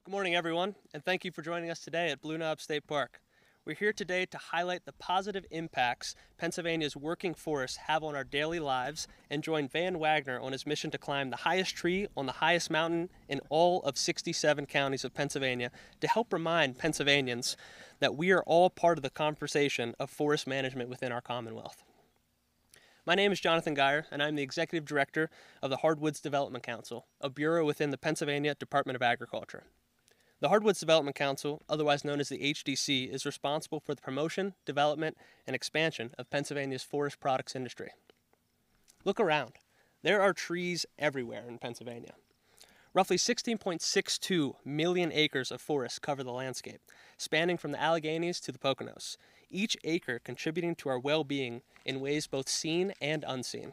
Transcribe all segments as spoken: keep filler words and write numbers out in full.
Good morning, everyone, and thank you for joining us today at Blue Knob State Park. We're here today to highlight the positive impacts Pennsylvania's working forests have on our daily lives and join Van Wagner on his mission to climb the highest tree on the highest mountain in all of sixty-seven counties of Pennsylvania to help remind Pennsylvanians that we are all part of the conversation of forest management within our Commonwealth. My name is Jonathan Geyer, and I'm the Executive Director of the Hardwoods Development Council, a bureau within the Pennsylvania Department of Agriculture. The Hardwoods Development Council, otherwise known as the H D C, is responsible for the promotion, development, and expansion of Pennsylvania's forest products industry. Look around. There are trees everywhere in Pennsylvania. Roughly sixteen point six two million acres of forest cover the landscape, spanning from the Alleghenies to the Poconos, each acre contributing to our well-being in ways both seen and unseen.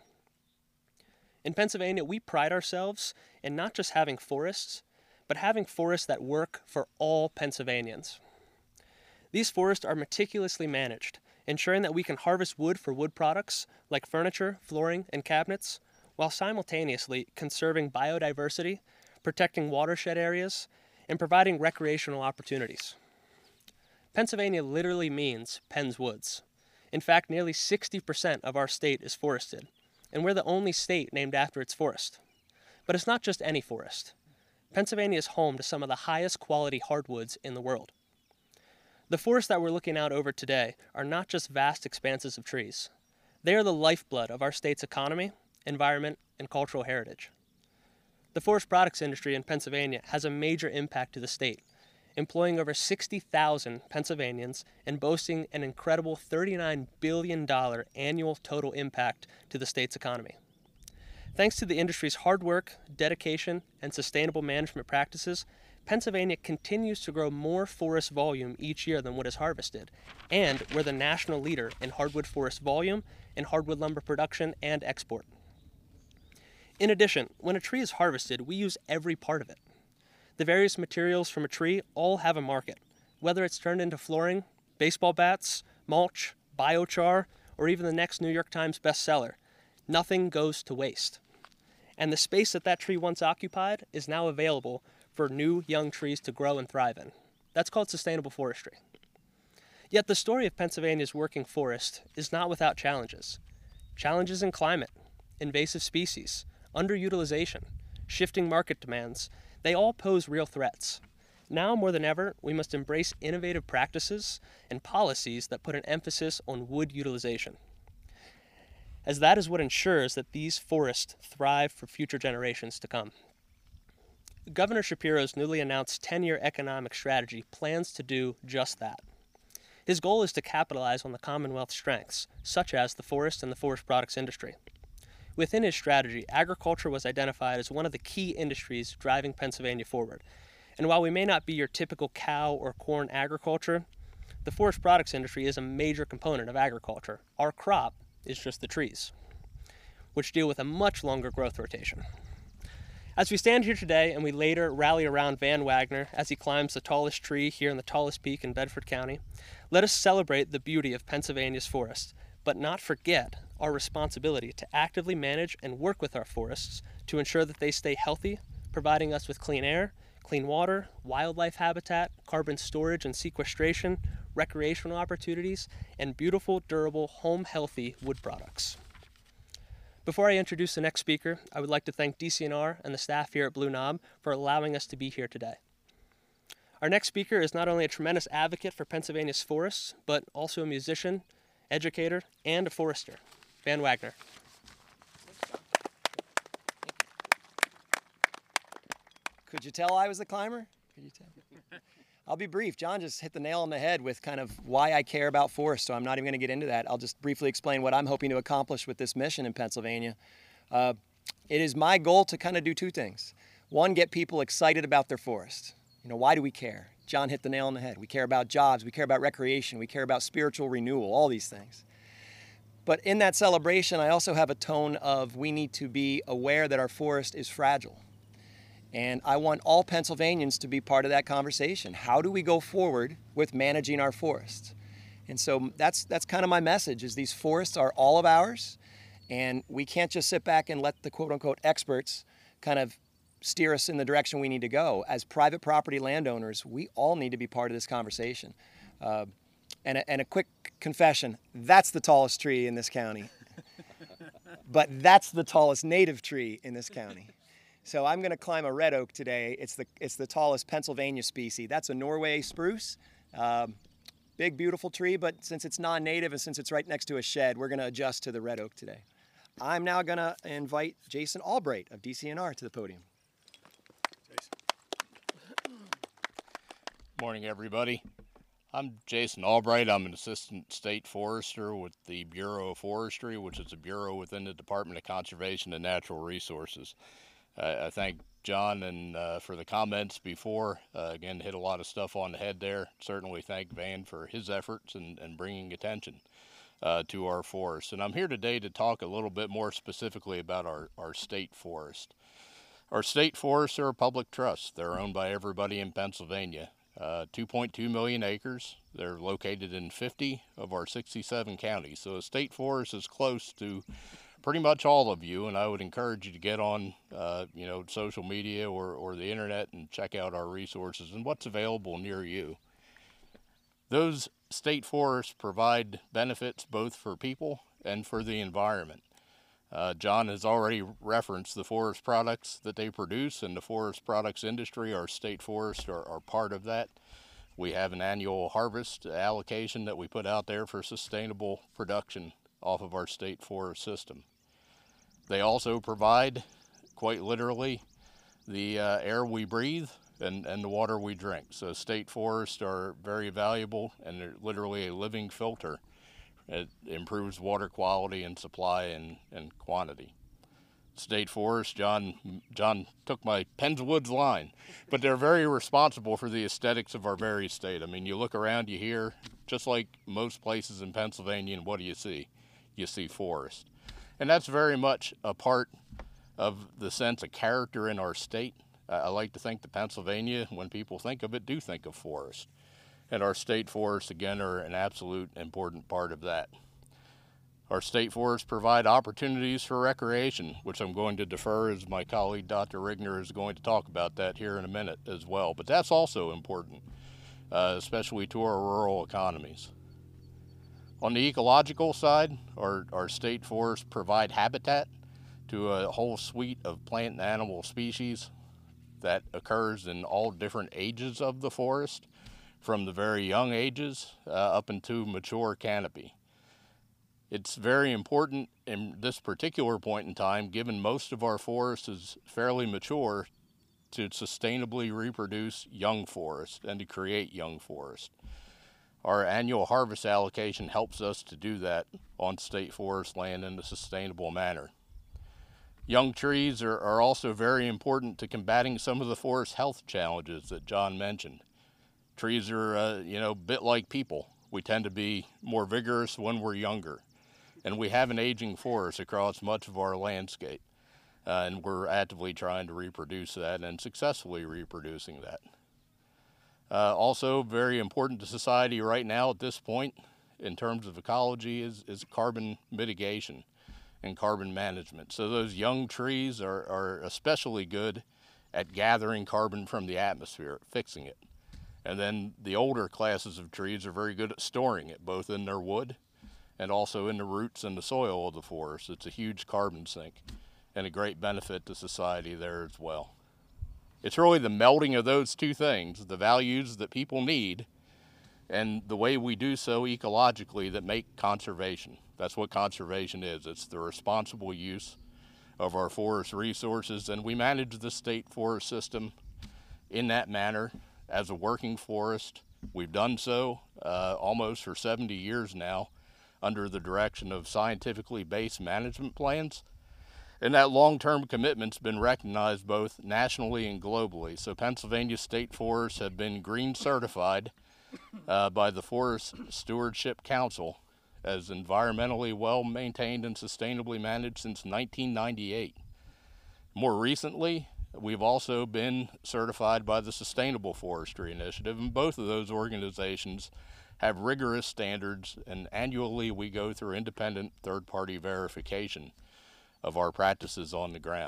In Pennsylvania, we pride ourselves in not just having forests, but having forests that work for all Pennsylvanians. These forests are meticulously managed, ensuring that we can harvest wood for wood products like furniture, flooring, and cabinets, while simultaneously conserving biodiversity, protecting watershed areas, and providing recreational opportunities. Pennsylvania literally means Penn's Woods. In fact, nearly sixty percent of our state is forested, and we're the only state named after its forest. But it's not just any forest. Pennsylvania is home to some of the highest quality hardwoods in the world. The forests that we're looking out over today are not just vast expanses of trees. They are the lifeblood of our state's economy, environment, and cultural heritage. The forest products industry in Pennsylvania has a major impact to the state, employing over sixty thousand Pennsylvanians and boasting an incredible thirty-nine billion dollars annual total impact to the state's economy. Thanks to the industry's hard work, dedication, and sustainable management practices, Pennsylvania continues to grow more forest volume each year than what is harvested, and we're the national leader in hardwood forest volume and hardwood lumber production and export. In addition, when a tree is harvested, we use every part of it. The various materials from a tree all have a market, whether it's turned into flooring, baseball bats, mulch, biochar, or even the next New York Times bestseller. Nothing goes to waste. And the space that that tree once occupied is now available for new young trees to grow and thrive in. That's called sustainable forestry. Yet the story of Pennsylvania's working forest is not without challenges. Challenges in climate, invasive species, underutilization, shifting market demands, they all pose real threats. Now more than ever, we must embrace innovative practices and policies that put an emphasis on wood utilization, as that is what ensures that these forests thrive for future generations to come. Governor Shapiro's newly announced ten-year economic strategy plans to do just that. His goal is to capitalize on the Commonwealth's strengths, such as the forest and the forest products industry. Within his strategy, agriculture was identified as one of the key industries driving Pennsylvania forward. And while we may not be your typical cow or corn agriculture, the forest products industry is a major component of agriculture. Our crop is just the trees, which deal with a much longer growth rotation. As we stand here today and we later rally around Van Wagner as he climbs the tallest tree here in the tallest peak in Bedford County, let us celebrate the beauty of Pennsylvania's forests, but not forget our responsibility to actively manage and work with our forests to ensure that they stay healthy, providing us with clean air, clean water, wildlife habitat, carbon storage and sequestration, recreational opportunities, and beautiful, durable, home-healthy wood products. Before I introduce the next speaker, I would like to thank D C N R and the staff here at Blue Knob for allowing us to be here today. Our next speaker is not only a tremendous advocate for Pennsylvania's forests, but also a musician, educator, and a forester. Van Wagner. Could you tell I was the climber? Could you tell? I'll be brief. John just hit the nail on the head with kind of why I care about forests, so I'm not even going to get into that. I'll just briefly explain what I'm hoping to accomplish with this mission in Pennsylvania. Uh, it is my goal to kind of do two things. One, get people excited about their forest. You know, why do we care? John hit the nail on the head. We care about jobs, we care about recreation, we care about spiritual renewal, all these things. But in that celebration, I also have a tone of we need to be aware that our forest is fragile. And I want all Pennsylvanians to be part of that conversation. How do we go forward with managing our forests? And so that's, that's kind of my message, is these forests are all of ours, and we can't just sit back and let the quote-unquote experts kind of steer us in the direction we need to go. As private property landowners, we all need to be part of this conversation. Uh, and, a, and a quick confession, that's the tallest tree in this county. But that's the tallest native tree in this county. So I'm going to climb a red oak today. It's the, it's the tallest Pennsylvania species. That's a Norway spruce. Um, big, beautiful tree, but since it's non-native and since it's right next to a shed, we're going to adjust to the red oak today. I'm now going to invite Jason Albright of D C N R to the podium. Morning, everybody. I'm Jason Albright. I'm an assistant state forester with the Bureau of Forestry, which is a bureau within the Department of Conservation and Natural Resources. Uh, I thank John and uh, for the comments before. Uh, again, hit a lot of stuff on the head there. Certainly thank Van for his efforts and, and bringing attention uh, to our forests. And I'm here today to talk a little bit more specifically about our, our state forest. Our state forests are a public trust. They're owned by everybody in Pennsylvania. Uh, two point two million acres. They're located in fifty of our sixty-seven counties. So a state forest is close to pretty much all of you, and I would encourage you to get on uh, you know, social media or, or the internet and check out our resources and what's available near you. Those state forests provide benefits both for people and for the environment. Uh, John has already referenced the forest products that they produce, and the forest products industry, our state forests are, are part of that. We have an annual harvest allocation that we put out there for sustainable production off of our state forest system. They also provide, quite literally, the uh, air we breathe and, and the water we drink. So state forests are very valuable, and they're literally a living filter. It improves water quality and supply and, and quantity. State forests, John, John took my Penns Woods line, but they're very responsible for the aesthetics of our very state. I mean, you look around, you hear, just like most places in Pennsylvania, and what do you see? You see forest. And that's very much a part of the sense of character in our state. Uh, I like to think that Pennsylvania, when people think of it, do think of forest. And our state forests, again, are an absolute important part of that. Our state forests provide opportunities for recreation, which I'm going to defer as my colleague Doctor Rigner is going to talk about that here in a minute as well. But that's also important, uh, especially to our rural economies. On the ecological side, our, our state forests provide habitat to a whole suite of plant and animal species that occurs in all different ages of the forest, from the very young ages uh, up into mature canopy. It's very important in this particular point in time, given most of our forest is fairly mature, to sustainably reproduce young forest and to create young forest. Our annual harvest allocation helps us to do that on state forest land in a sustainable manner. Young trees are, are also very important to combating some of the forest health challenges that John mentioned. Trees are, uh, you know, a bit like people. We tend to be more vigorous when we're younger. And we have an aging forest across much of our landscape. Uh, and we're actively trying to reproduce that and successfully reproducing that. Uh, also very important to society right now at this point in terms of ecology is, is carbon mitigation and carbon management. So those young trees are, are especially good at gathering carbon from the atmosphere, fixing it. And then the older classes of trees are very good at storing it, both in their wood and also in the roots and the soil of the forest. It's a huge carbon sink and a great benefit to society there as well. It's really the melding of those two things, the values that people need and the way we do so ecologically, that make conservation. That's what conservation is. It's the responsible use of our forest resources, and we manage the state forest system in that manner. As a working forest, we've done so uh, almost for seventy years now under the direction of scientifically based management plans. And that long-term commitment's been recognized both nationally and globally. So Pennsylvania state forests have been green certified uh, by the Forest Stewardship Council as environmentally well maintained and sustainably managed since nineteen ninety-eight. More recently, we've also been certified by the Sustainable Forestry Initiative, and both of those organizations have rigorous standards, and annually we go through independent third-party verification of our practices on the ground.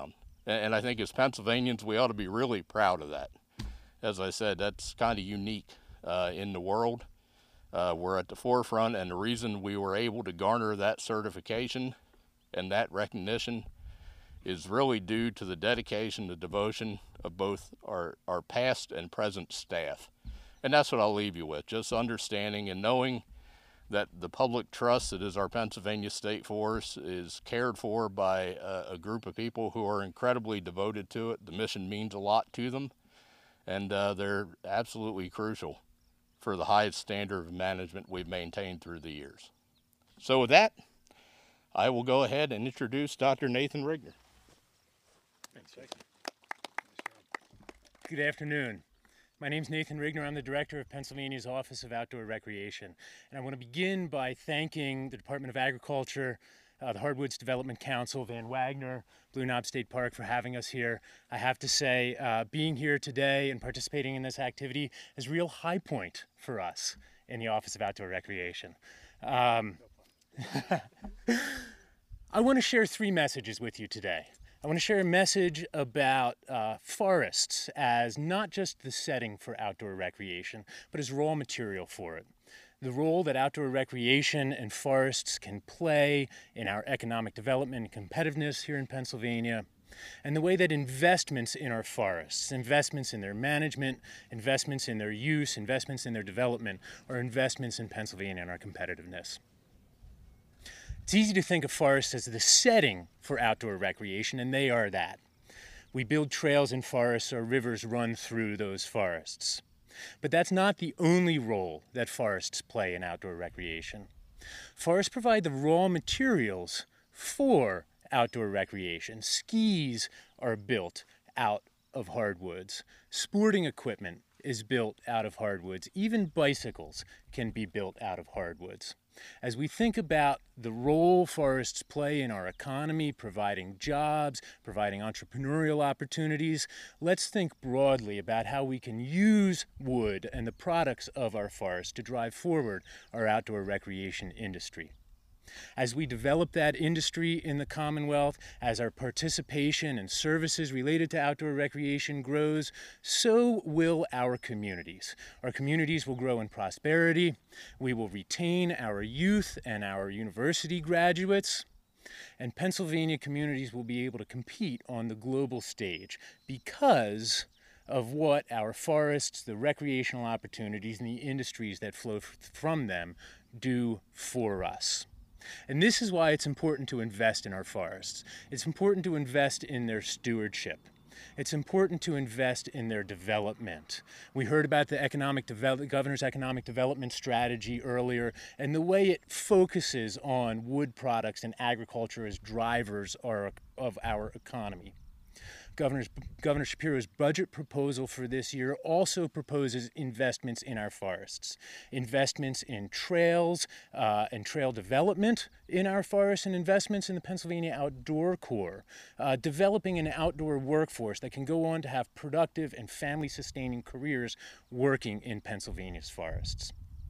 And I think as Pennsylvanians, we ought to be really proud of that. As I said, that's kind of unique uh, in the world. Uh, we're at the forefront, and the reason we were able to garner that certification and that recognition is really due to the dedication, the devotion of both our, our past and present staff. And that's what I'll leave you with, just understanding and knowing that the public trust that is our Pennsylvania State Forest is cared for by a, a group of people who are incredibly devoted to it. The mission means a lot to them, and uh, they're absolutely crucial for the highest standard of management we've maintained through the years. So with that, I will go ahead and introduce Doctor Nathan Rigner. Thanks. Good afternoon. My name is Nathan Rigner. I'm the director of Pennsylvania's Office of Outdoor Recreation. And I want to begin by thanking the Department of Agriculture, uh, the Hardwoods Development Council, Van Wagner, Blue Knob State Park for having us here. I have to say, uh, being here today and participating in this activity is a real high point for us in the Office of Outdoor Recreation. Um, I want to share three messages with you today. I want to share a message about uh, forests as not just the setting for outdoor recreation, but as raw material for it. The role that outdoor recreation and forests can play in our economic development and competitiveness here in Pennsylvania, and the way that investments in our forests, investments in their management, investments in their use, investments in their development, are investments in Pennsylvania and our competitiveness. It's easy to think of forests as the setting for outdoor recreation, and they are that. We build trails in forests, or rivers run through those forests. But that's not the only role that forests play in outdoor recreation. Forests provide the raw materials for outdoor recreation. Skis are built out of hardwoods. Sporting equipment is built out of hardwoods. Even bicycles can be built out of hardwoods. As we think about the role forests play in our economy, providing jobs, providing entrepreneurial opportunities, let's think broadly about how we can use wood and the products of our forests to drive forward our outdoor recreation industry. As we develop that industry in the Commonwealth, as our participation and services related to outdoor recreation grows, so will our communities. Our communities will grow in prosperity. We will retain our youth and our university graduates. And Pennsylvania communities will be able to compete on the global stage because of what our forests, the recreational opportunities, and the industries that flow from them do for us. And this is why it's important to invest in our forests. It's important to invest in their stewardship. It's important to invest in their development. We heard about the economic develop- governor's economic development strategy earlier, and the way it focuses on wood products and agriculture as drivers are, of our economy. Governor's, Governor Shapiro's budget proposal for this year also proposes investments in our forests, investments in trails uh, and trail development in our forests, and investments in the Pennsylvania Outdoor Corps, uh, developing an outdoor workforce that can go on to have productive and family-sustaining careers working in Pennsylvania's forests.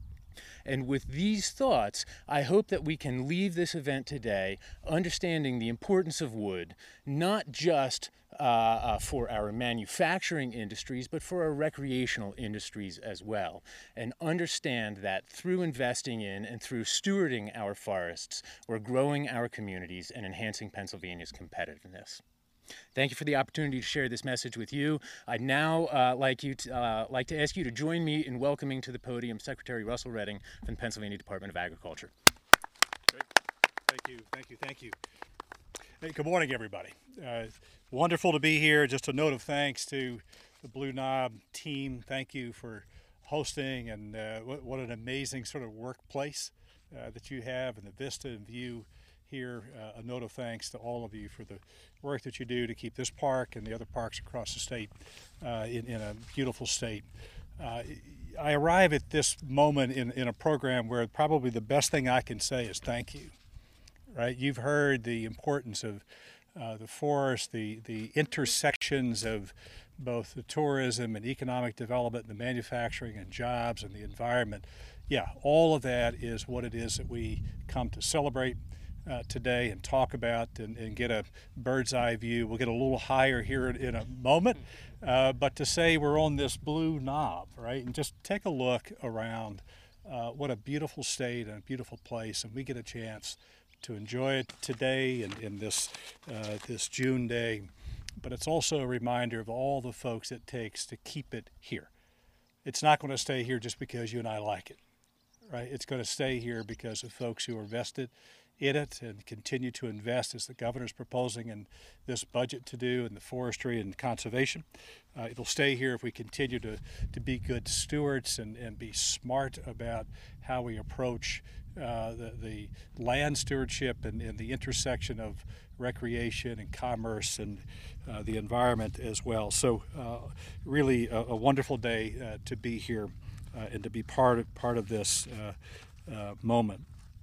And with these thoughts, I hope that we can leave this event today understanding the importance of wood, not just uh, uh, for our manufacturing industries, but for our recreational industries as well. And understand that through investing in and through stewarding our forests, we're growing our communities and enhancing Pennsylvania's competitiveness. Thank you for the opportunity to share this message with you. I'd now uh, like, you to, uh, like to ask you to join me in welcoming to the podium Secretary Russell Redding from the Pennsylvania Department of Agriculture. Great. Thank you, thank you, thank you. Hey, good morning, everybody. Uh, wonderful to be here. Just a note of thanks to the Blue Knob team. Thank you for hosting, and uh, what, what an amazing sort of workplace uh, that you have, and the vista and view here. Uh, a note of thanks to all of you for the work that you do to keep this park and the other parks across the state uh, in, in a beautiful state. Uh, I arrive at this moment in, in a program where probably the best thing I can say is thank you. Right? You've heard the importance of uh, the forest, the, the intersections of both the tourism and economic development, the manufacturing and jobs and the environment. Yeah, all of that is what it is that we come to celebrate. uh, today and talk about and, and get a bird's eye view. We'll get a little higher here in, in a moment, uh, but to say we're on this Blue Knob, right, and just take a look around. Uh, what a beautiful state and a beautiful place, and we get a chance to enjoy it today and in this uh, this June day. But it's also a reminder of all the folks it takes to keep it here. It's not going to stay here just because you and I like it, right? It's going to stay here because of folks who are vested in it and continue to invest, as the governor's proposing in this budget to do, in the forestry and conservation. Uh, it'll stay here if we continue to, to be good stewards and, and be smart about how we approach uh, the, the land stewardship and, and the intersection of recreation and commerce and uh, the environment as well. So uh, really a, a wonderful day uh, to be here uh, and to be part of, part of this uh, uh, moment.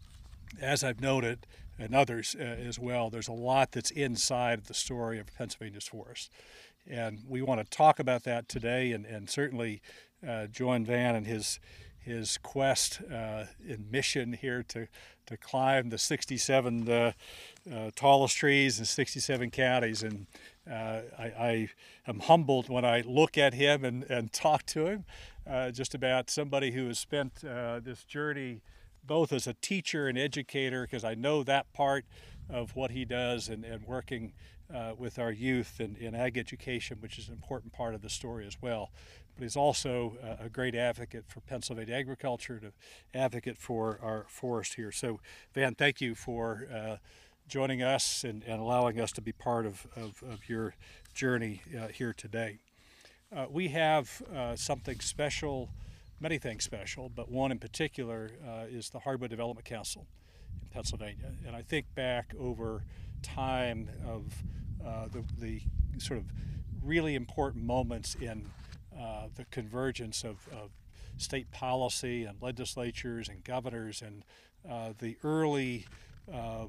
As I've noted, and others uh, as well, there's a lot that's inside of the story of Pennsylvania's forests. And we want to talk about that today and, and certainly uh, join Van in his his quest uh, and mission here to, to climb the sixty-seven uh, uh, tallest trees in sixty-seven counties. And uh, I, I am humbled when I look at him and, and talk to him, uh, just about somebody who has spent uh, this journey both as a teacher and educator, because I know that part of what he does, and, and working uh, with our youth and in ag education, which is an important part of the story as well. But he's also a great advocate for Pennsylvania agriculture, and an advocate for our forest here. So, Van, thank you for uh, joining us and, and allowing us to be part of, of, of your journey uh, here today. Uh, we have uh, something special, many things special, but one in particular uh, is the Hardwood Development Council in Pennsylvania. And I think back over time of uh, the, the sort of really important moments in uh, the convergence of, of state policy and legislatures and governors, and uh, the early uh,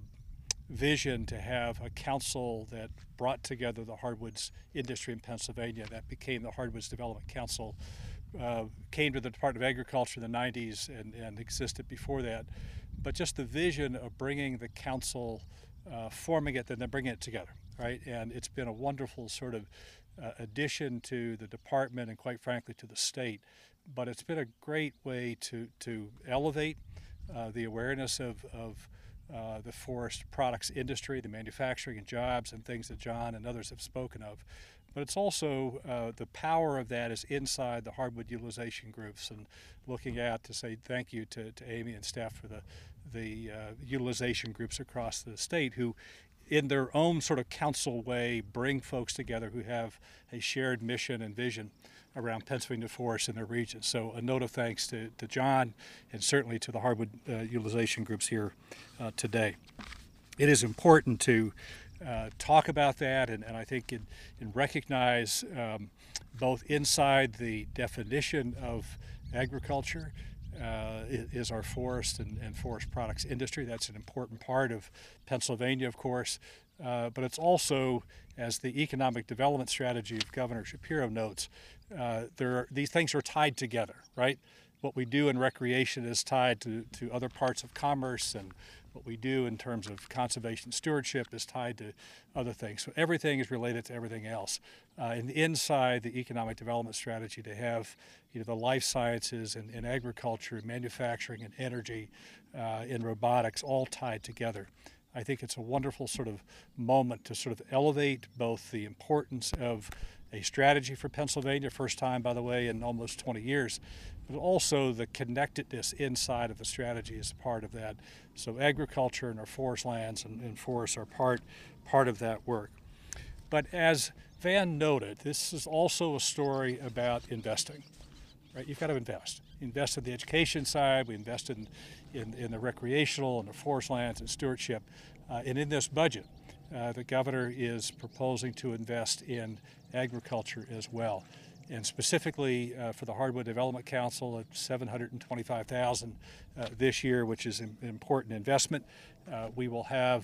vision to have a council that brought together the hardwoods industry in Pennsylvania. That became the Hardwoods Development Council. Uh, came to the Department of Agriculture in the nineties and, and existed before that. But just the vision of bringing the council, uh, forming it, and then bringing it together, right? And it's been a wonderful sort of uh, addition to the department and, quite frankly, to the state. But it's been a great way to, to elevate uh, the awareness of, of uh, the forest products industry, the manufacturing and jobs and things that John and others have spoken of. But it's also uh, the power of that is inside the hardwood utilization groups, and looking out to say thank you to, to Amy and staff for the, the uh, utilization groups across the state who, in their own sort of council way, bring folks together who have a shared mission and vision around Pennsylvania forests in their region. So a note of thanks to, to John and certainly to the hardwood uh, utilization groups here uh, today. It is important to Uh, talk about that, and, and I think in, in recognize um, both inside the definition of agriculture uh, is our forest and, and forest products industry. That's an important part of Pennsylvania, of course, uh, but it's also, as the economic development strategy of Governor Shapiro notes, uh, there are, these things are tied together, right? What we do in recreation is tied to, to other parts of commerce, and what we do in terms of conservation stewardship is tied to other things. So everything is related to everything else. Uh, and inside the economic development strategy, to have you know, the life sciences and, and agriculture, and manufacturing and energy uh, and robotics all tied together. I think it's a wonderful sort of moment to sort of elevate both the importance of a strategy for Pennsylvania, first time, by the way, in almost twenty years, but also the connectedness inside of the strategy is part of that. So agriculture and our forest lands and, and forests are part, part of that work. But as Van noted, this is also a story about investing, right? You've got to invest. Invest in the education side, we invest in, in, in the recreational and the forest lands and stewardship. Uh, and in this budget, uh, the governor is proposing to invest in agriculture as well. And specifically uh, for the Hardwood Development Council at seven hundred twenty-five thousand dollars uh, this year, which is an important investment. Uh, we will have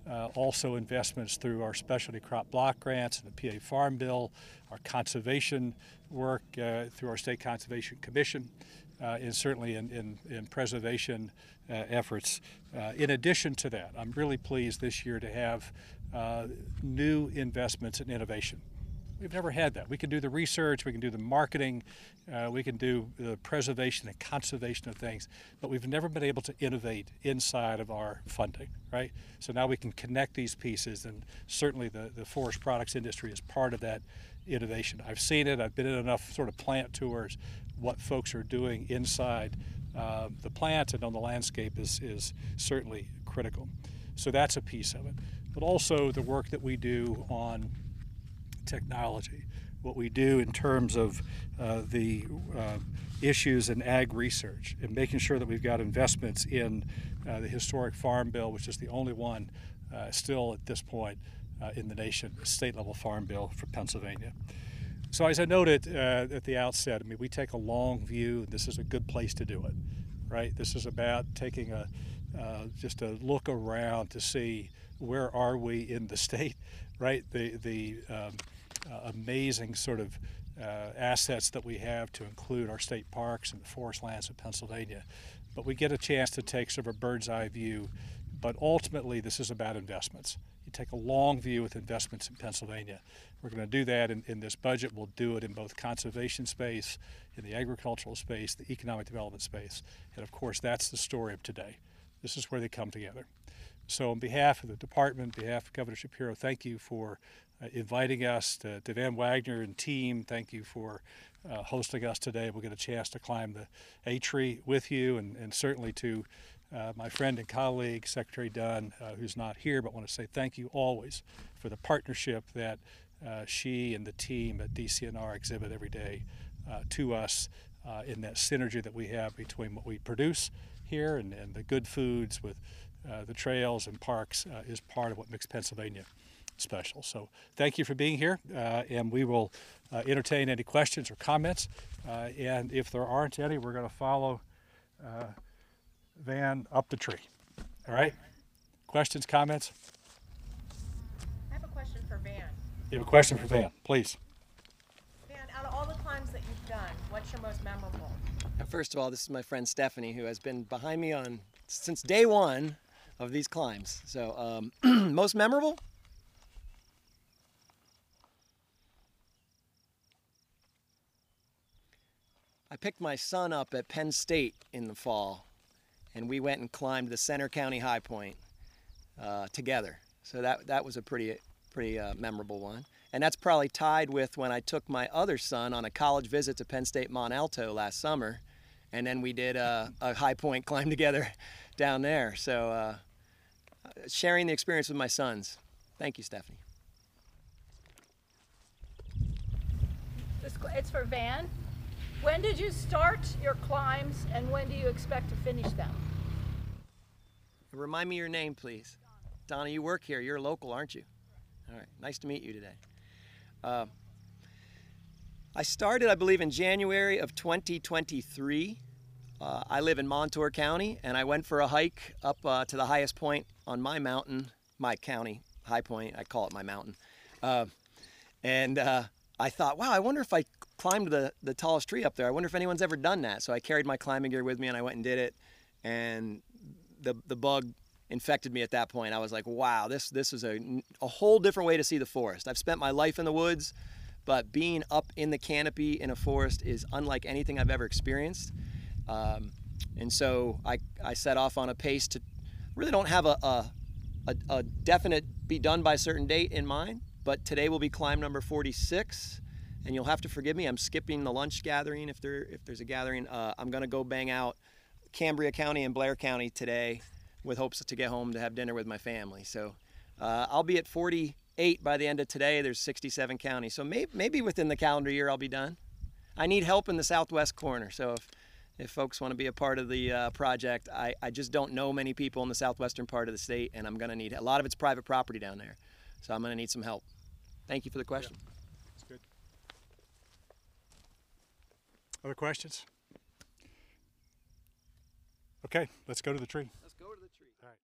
uh, also investments through our specialty crop block grants and the P A Farm Bill, our conservation work uh, through our State Conservation Commission, uh, and certainly in, in, in preservation uh, efforts. Uh, in addition to that, I'm really pleased this year to have uh, new investments in innovation. We've never had that. We can do the research, we can do the marketing, uh, we can do the preservation and conservation of things, but we've never been able to innovate inside of our funding, right? So now we can connect these pieces, and certainly the, the forest products industry is part of that innovation. I've seen it, I've been in enough sort of plant tours. What folks are doing inside uh, the plant and on the landscape is, is certainly critical. So that's a piece of it. But also the work that we do on technology, what we do in terms of uh, the uh, issues in ag research, and making sure that we've got investments in uh, the historic Farm Bill, which is the only one uh, still at this point uh, in the nation, the state level Farm Bill for Pennsylvania. So as I noted uh, at the outset, I mean, we take a long view, and this is a good place to do it, right? This is about taking a uh, just a look around to see where are we in the state, right? The, the um, Uh, amazing sort of uh, assets that we have, to include our state parks and the forest lands of Pennsylvania. But we get a chance to take sort of a bird's eye view, but ultimately this is about investments. You take a long view with investments in Pennsylvania. We're going to do that in, in this budget. We'll do it in both conservation space, in the agricultural space, the economic development space, and of course that's the story of today. This is where they come together. So on behalf of the department, on behalf of Governor Shapiro, thank you for uh, inviting us, to, to Van Wagner and team, thank you for uh, hosting us today. We'll get a chance to climb the A-tree with you, and, and certainly to uh, my friend and colleague, Secretary Dunn, uh, who's not here, but want to say thank you always for the partnership that uh, she and the team at D C N R exhibit every day uh, to us uh, in that synergy that we have between what we produce here and, and the good foods with Uh, the trails and parks uh, is part of what makes Pennsylvania special. So thank you for being here, uh, and we will uh, entertain any questions or comments. Uh, and if there aren't any, we're going to follow uh, Van up the tree. All right? Questions, comments? I have a question for Van. You have a question for Van, please. Van, out of all the climbs that you've done, what's your most memorable? First of all, this is my friend Stephanie, who has been behind me on since day one of these climbs. So um, most memorable? I picked my son up at Penn State in the fall, and we went and climbed the Center County High Point uh, together. So that, that was a pretty, pretty uh, memorable one. And that's probably tied with when I took my other son on a college visit to Penn State Mont Alto last summer, and then we did a, a high point climb together down there. So uh, sharing the experience with my sons. Thank you, Stephanie. This, it's for Van. When did you start your climbs, and when do you expect to finish them? Remind me your name, please. Donna, you work here. You're local, aren't you? All right. Nice to meet you today. Uh, I started, I believe, in January of twenty twenty-three. Uh, I live in Montour County, and I went for a hike up uh, to the highest point on my mountain, my county high point. I call it my mountain. Uh, and uh, I thought, wow, I wonder if I climbed the, the tallest tree up there. I wonder if anyone's ever done that. So I carried my climbing gear with me, and I went and did it. And the the bug infected me at that point. I was like, wow, this this is a, a whole different way to see the forest. I've spent my life in the woods, but being up in the canopy in a forest is unlike anything I've ever experienced. Um, and so I, I set off on a pace to really don't have a, a, a, a definite be done by a certain date in mind, but today will be climb number forty-six, and you'll have to forgive me. I'm skipping the lunch gathering if there if there's a gathering. Uh, I'm gonna go bang out Cambria County and Blair County today with hopes to get home to have dinner with my family. So uh, I'll be at forty-eight by the end of today. There's sixty-seven counties. So maybe, maybe within the calendar year I'll be done. I need help in the southwest corner. So if, if folks want to be a part of the uh, project, I, I just don't know many people in the southwestern part of the state, and I'm going to need, a lot of it's private property down there. So I'm going to need some help. Thank you for the question. Yeah, that's good. Other questions? Okay, let's go to the tree. Let's go to the tree. All right.